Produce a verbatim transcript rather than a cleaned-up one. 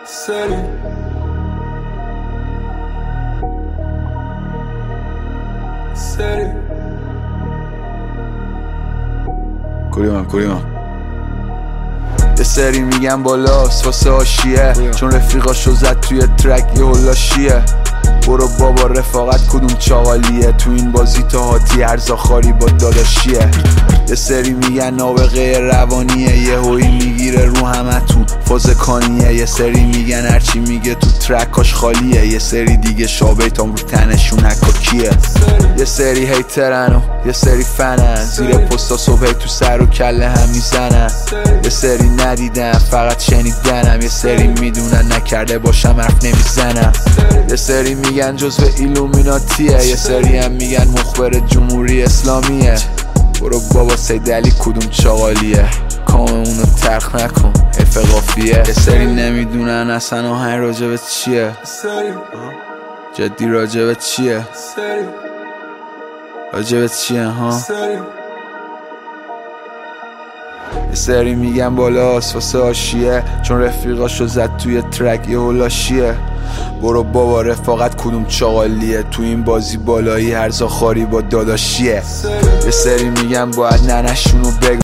سری سری کوریمم کوریمم یه سری میگن بالاست واسه آشیه، چون رفیقاشو زد توی ترک یه هلاشیه. برو بابا رفاقت کدوم چاقالیه، تو این بازی تا هاتی ارزاخاری با داداشیه. یه سری میگن نابغه روانیه، یه هوی میگیره رو همتون فاز کانیه. یه سری میگن هرچی میگه تو ترکاش خالیه، یه سری دیگه شابیتام رو تنشون حکاکیه. یه سری هیترن و یه سری فنن، زیر پستا صبح تو سر و کله هم میزنن. یه سری ندیدن فقط شنیدنم، یه سری میدونن نکرده باشم حرف نمیزنم. یه سری میگن جزو ایلومیناتیه، یه سری هم میگن مخبر جمهوری اسلامیه. برو بابا سید علی کدوم چاقالیه، کاممونو ترخ نکن حیف قافیه. یه سری نمیدونن اصلا آهنگ راجبت چیه، جدی راجبت چیه، راجبت چیه ها. یه سری میگن بالاست واسه آشیه، چون رفیقاشو زد توی ترک یه هلاشیه. برو بابا رفاقت کدوم چاقالیه، تو این بازی بالایی هرزا خاری با داداشیه. یه سری میگن باید ننشونو بگو